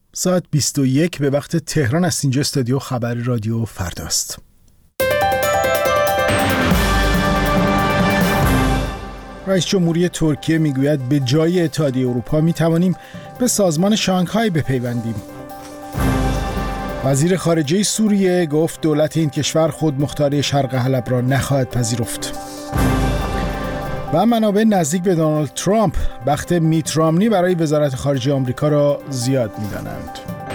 ساعت 21 به وقت تهران است. اینجا استودیو خبر رادیو فرداست. رئیس جمهوری ترکیه میگوید به جای اتحادیه اروپا میتوانیم به سازمان شانگهای بپیوندیم. وزیر خارجه سوریه گفت دولت این کشور خودمختاری شرق حلب را نخواهد پذیرفت. و منابع نزدیک به دونالد ترامپ بخت میت رامنی برای وزارت خارجه آمریکا را زیاد می‌دانند.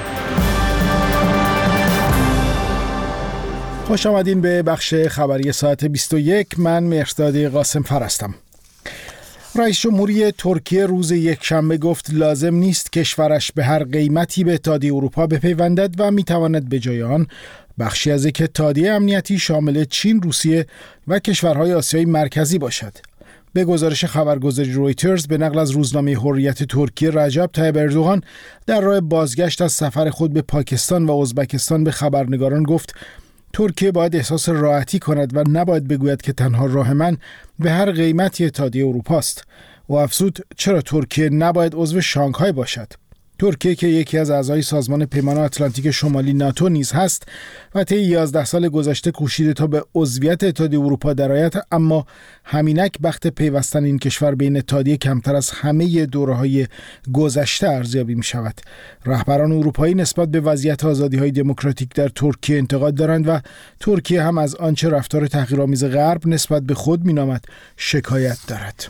خوش آمدین به بخش خبری ساعت 21. من مهرداد قاسم فر هستم. رئیس جمهوری ترکیه روز یکشنبه گفت لازم نیست کشورش به هر قیمتی به اتحادیه اروپا بپیوندد و میتواند به جای آن بخشی از یک اتحادیه امنیتی شامل چین، روسیه و کشورهای آسیای مرکزی باشد. به گزارش خبرگزاری رویترز به نقل از روزنامه حریت ترکیه، رجب طیب اردوغان در راه بازگشت از سفر خود به پاکستان و ازبکستان به خبرنگاران گفت ترکیه باید احساس راحتی کند و نباید بگوید که تنها راه من به هر قیمتی اتحادیه اروپا است. و افزود چرا ترکیه نباید عضو شانگهای باشد؟ ترکیه که یکی از اعضای سازمان پیمان آتلانتیک شمالی ناتو نیز هست و طی 11 سال گذشته کوشیده تا به عضویت اتحادیه اروپا درآید، اما همینک بخت پیوستن این کشور به این اتحادیه کمتر از همه دوره‌های گذشته ارزیابی می‌شود. رهبران اروپایی نسبت به وضعیت آزادی‌های دموکراتیک در ترکیه انتقاد دارند و ترکیه هم از آنچه رفتار تحقیرآمیز غرب نسبت به خود می‌نامد شکایت دارد.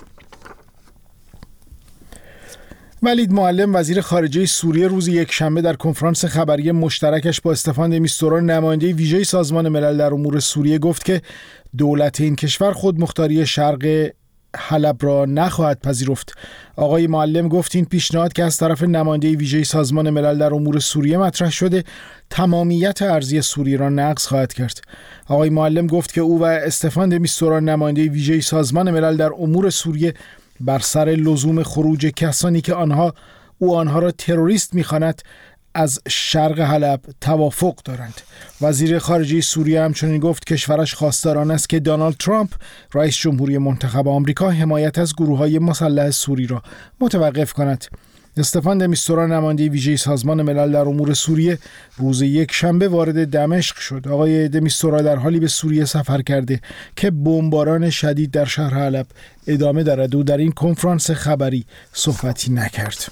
ولید معلم وزیر خارجه سوریه روز یکشنبه در کنفرانس خبری مشترکش با استفان د میستورا نماینده ویژه سازمان ملل در امور سوریه گفت که دولت این کشور خودمختاری شرق حلب را نخواهد پذیرفت. آقای معلم گفت این پیشنهاد که از طرف نماینده ویژه سازمان ملل در امور سوریه مطرح شده تمامیت ارضی سوریه را نقض خواهد کرد. آقای معلم گفت که او و استفان د میستورا نماینده ویژه سازمان ملل در امور سوریه بر سر لزوم خروج کسانی که آنها را تروریست می‌خواند از شرق حلب توافق دارند. وزیر خارجه سوریه همچنین گفت کشورش خواستار آن است که دونالد ترامپ رئیس جمهوری منتخب آمریکا حمایت از گروه‌های مسلح سوری را متوقف کند. استفان د میستورا نماینده ویژه سازمان ملل در امور سوریه روز یکشنبه وارد دمشق شد. آقای د میستورا در حالی به سوریه سفر کرده که بمباران شدید در شهر حلب ادامه دارد و در این کنفرانس خبری صحبتی نکرد.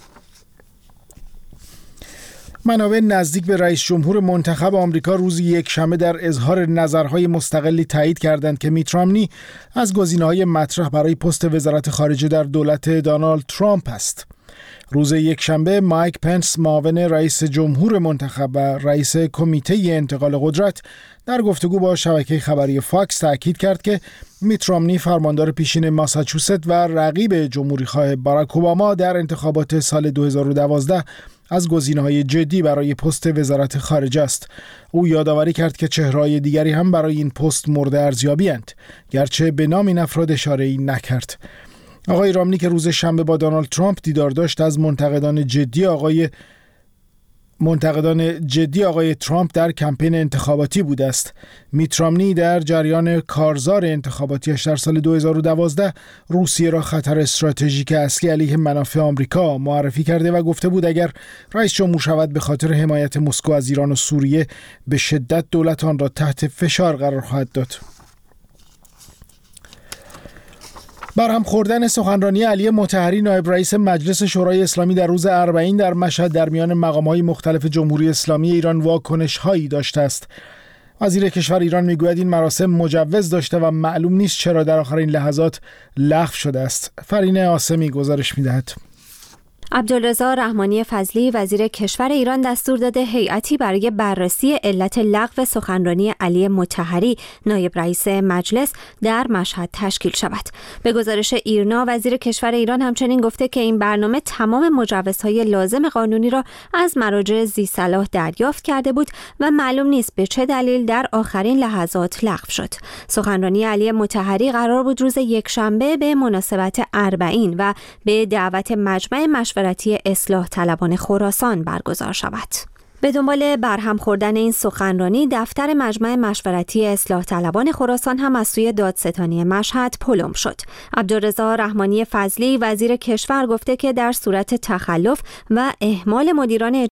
منابع نزدیک به رئیس جمهور منتخب آمریکا روز یکشنبه در اظهار نظرهای مستقلی تایید کردند که میت رامنی از گزینه‌های مطرح برای پست وزارت خارجه در دولت دونالد ترامپ است. روز یکشنبه مایک پنس معاون رئیس جمهور منتخب و رئیس کمیته انتقال قدرت در گفتگو با شبکه خبری فاکس تاکید کرد که میت رامنی فرماندار پیشین ماساچوست و رقیب جمهوری‌خواه باراک اوباما در انتخابات سال 2012 از گزینه‌های جدی برای پست وزارت خارجه است. او یادآوری کرد که چهره‌های دیگری هم برای این پست مورد ارزیابی‌اند، گرچه به نام این افراد اشاره‌ای نکرد. آقای رامنی که روز شنبه با دونالد ترامپ دیدار داشت از منتقدان جدی آقای ترامپ در کمپین انتخاباتی بوده است. میت رامنی در جریان کارزار انتخاباتیش در سال 2012 روسیه را خطر استراتژیک اصلی علیه منافع آمریکا معرفی کرده و گفته بود اگر رئیس جمهور شود به خاطر حمایت مسکو از ایران و سوریه به شدت دولت آن را تحت فشار قرار خواهد داد. برهم خوردن سخنرانی علی مطهری نایب رئیس مجلس شورای اسلامی در روز اربعین در مشهد در میان مقام‌های مختلف جمهوری اسلامی ایران واکنش‌هایی داشته است. وزیر کشور ایران میگوید این مراسم مجوز داشته و معلوم نیست چرا در آخرین لحظات لغو شده است. فرینه عاصمی گزارش می‌دهد. عبدالرضا رحمانی فضلی وزیر کشور ایران دستور داده هیئتی برای بررسی علت لغو سخنرانی علی مطهری نایب رئیس مجلس در مشهد تشکیل شود. به گزارش ایرنا وزیر کشور ایران همچنین گفته که این برنامه تمام مجوزهای لازم قانونی را از مراجع ذی‌صلاح دریافت کرده بود و معلوم نیست به چه دلیل در آخرین لحظات لغو شد. سخنرانی علی مطهری قرار بود روز یکشنبه به مناسبت اربعین و به دعوت مجمع مشورتی اصلاح طلبان خراسان برگزار شود. به دنبال برهم خوردن این سخنرانی دفتر مجمع مشورتی اصلاح طلبان خراسان هم از سوی دادستانی مشهد پلم شد. عبدالرضا رحمانی فضلی وزیر کشور گفته که در صورت تخلف و اهمال مدیران